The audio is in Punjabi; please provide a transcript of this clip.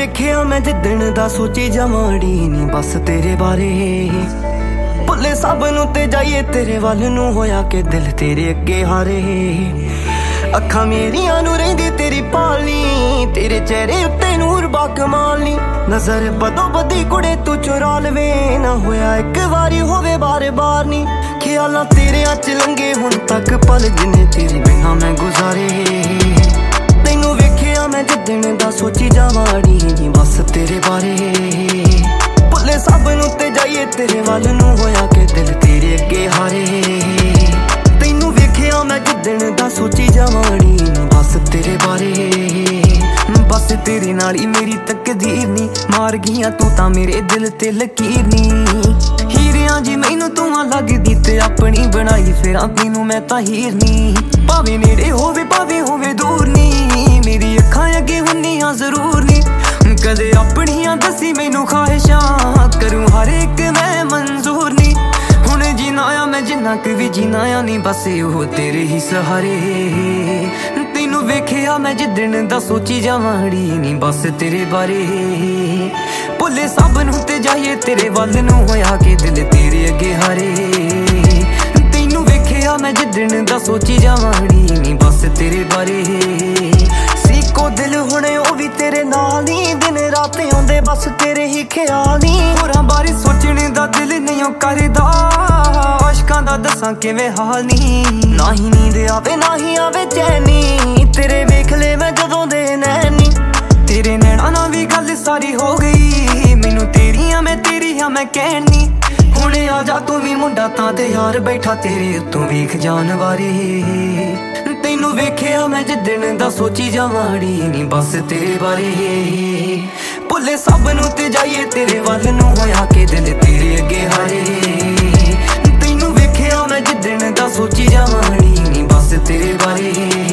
ਵੇਖਿਆ ਮੈਂ ਜਿੱਦਣ ਦਾ ਸੋਚੀ ਜਮਾੜੀ ਨੀ ਬਸ ਤੇਰੇ ਬਾਰੇ। ਭੁੱਲੇ ਸਭ ਨੂੰ ਤੇ ਜਾਈਏ ਤੇਰੇ ਵੱਲ ਨੂੰ, ਹੋਇਆ ਕਿ ਦਿਲ ਤੇਰੇ ਅੱਗੇ ਹਾਰੇ। ਅੱਖਾਂ ਮੇਰੀਆਂ ਨੂੰ ਰਹਿੰਦੀ ਤੇਰੀ ਪਾਲਨੀ, ਤੇਰੇ ਚਿਹਰੇ ਉੱਤੇ ਨੂਰ ਬਾ ਕਮਾਲ ਨੀ। ਨਜ਼ਰ ਬਦੋ ਬਦੀ ਕੁੜੇ ਤੂੰ ਚੁਰਾ ਲਵੇ, ਨਾ ਹੋਇਆ ਇੱਕ ਵਾਰੀ ਹੋਵੇ ਬਾਰ ਬਾਰ ਨੀ। ਖਿਆਲਾਂ ਤੇਰਿਆਂ ਚ ਲੰਘੇ ਹੁਣ ਤੱਕ ਪਲ ਜਿੰਨੇ ਤੇਰੇ ਬਿਨਾਂ ਮੈਂ ਗੁਜ਼ਾਰੇ। ਤੈਨੂੰ ਵੇਖਿਆ ਮੈਂ ਜਿੱਦਣ ਦਾ ਸੋਚੀ ਜਾਵਾੜੀ ਨੀ ਬਸ ਤੇਰੇ ਬਾਰੇ। ਭੁੱਲੇ ਸਭ ਨੂੰ ਤੇ ਜਾਈਏ ਤੇਰੇ ਵੱਲ ਨੂੰ, ਹੋਇਆ ਕਿ ਦਿਲ ਤੇਰੇ ਅੱਗੇ ਹਾਰੇ। ਤੈਨੂੰ ਵੇਖਿਆ ਮੈਂ ਜਿੱਦਣ ਦਾ ਸੋਚੀ ਜਾਵਾੜੀ ਨੀ ਬਸ ਤੇਰੇ ਬਾਰੇ। ਬਸ ਤੇਰੇ ਨਾਲ ਹੀ ਮੇਰੀ ਤਕਦੀਰ ਨੀ, ਮਾਰ ਗਈਆਂ ਤੂੰ ਤਾਂ ਮੇਰੇ ਦਿਲ ਤੇ ਲਕੀਰ ਨੀ। ਹੀਰਿਆਂ ਜੀ ਮੈਨੂੰ ਤੂੰ ਆ ਲੱਗਦੀ ਤੇ ਆਪਣੀ ਬਣਾਈ ਫਿਰਾਂ ਤੈਨੂੰ ਮੈਂ ਤਾਂ ਹੀਰ ਨੀ। ਭਾਵੇਂ ਨੇੜੇ ਹੋਵੇ ਭਾਵੇਂ ਹੋਵੇ ਦੂਰ ਨੀ, ਮੇਰੀ ਅੱਖਾਂ ਅੱਗੇ ਹੁੰਨੀਆਂ ਜ਼ਰੂਰ ਨੀ। ਕਦੇ ਆਪਣੀਆਂ ਦੱਸੀ ਮੈਨੂੰ ਖਾਹਿਸ਼ਾਂ, ਕਰੂੰ ਹਰ ਇੱਕ ਮੈਂ ਮਨਜ਼ੂਰ ਨੀ। ਹੁਣ ਜੀਣਾ ਆ ਮੈਂ ਜਿੰਨਾ ਕੁ ਵੀ ਜੀਣਾ ਆ ਨੀ ਬਸ ਉਹ ਤੇਰੇ ਹੀ ਸਹਾਰੇ। ਤੈਨੂੰ ਵੇਖਿਆ ਮੈਂ ਜਿੱਦਣ ਦਾ ਸੋਚੀ ਜਾਵਾੜੀ ਨੀ ਬਸ ਤੇਰੇ ਬਾਰੇ। ਭੁੱਲੇ ਸਭ ਨੂੰ ਤੇ ਜਾਈਏ ਤੇਰੇ ਵੱਲ ਨੂੰ, ਹੋਇਆ ਕਿ ਦਿਲ ਤੇਰੇ ਅੱਗੇ ਹਾਰੇ। ਤੈਨੂੰ ਵੇਖਿਆ ਮੈਂ ਜਿੱਦਣ ਦਾ ਸੋਚੀ ਜਾਵਾੜੀ ਨੀ ਬਸ ਤੇਰੇ ਬਾਰੇ। ਸੀਕੋ ਦਿਲ ਹੁਣ ਉਹ ਵੀ ਤੇਰੇ ਨਾਲ ਨੀ, ਦਿਨ ਰਾਤ ਆਉਂਦੇ ਬਸ ਤੇਰੇ ਹੀ ਖਿਆਲ ਨੀ। ਹੋਰਾਂ ਬਾਰੇ ਸੋਚਣ ਦਾ ਦਿਲ ਨਹੀਂ ਕਰਦਾ, ਆਸ਼ਕਾਂ ਦਾ ਦੱਸਾਂ ਕਿਵੇਂ ਹਾਲ ਨੀ। ਨਾ ਹੀ ਨੀਂਦ ਆਵੇ ਨਾ ਹੀ ਆਵੇ ਚੈਨੀ, ਤੇਰੇ ਵੇਖ ਲੈ ਮੈਂ ਜਦੋਂ ਦੇ ਨੈਣੀ। ਤੇਰੇ ਨੈਣਾ ਨਾਲ ਵੀ ਗੱਲ ਸਾਰੀ ਹੋ ਗਈ, ਮੈਨੂੰ ਤੇਰੀਆਂ ਮੈਂ ਤੇਰੀਆਂ ਮੈਂ ਕਹਿਣੀ। ਹੁਣ ਆ ਜਾ ਤੂੰ ਵੀ ਮੁੰਡਾ ਤਾਂ ਤੇ ਯਾਰ ਬੈਠਾ ਤੇਰੇ ਉੱਤੋਂ ਵੇਖ ਜਾਣ ਵਾਰੇ। ਤੈਨੂੰ ਵੇਖਿਆ ਮੈਂ ਜਿੱਦਣ ਦਾ ਸੋਚੀ ਜਾਵਾੜੀ ਨੀ ਬਸ ਤੇਰੇ ਬਾਰੇ। ਭੁੱਲੇ ਸਭ ਨੂੰ ਤੇ ਜਾਈਏ ਤੇਰੇ ਵੱਲ ਨੂੰ, ਹੋਇਆ ਕਿ ਦਿਲ ਤੇਰੇ ਅੱਗੇ ਹਾਰੇ। ਤੈਨੂੰ ਵੇਖਿਆ ਮੈਂ ਜਿੱਦਣ ਦਾ ਸੋਚੀ ਜਾਵਾੜੀ ਨੀ ਬਸ ਤੇਰੇ ਬਾਰੇ।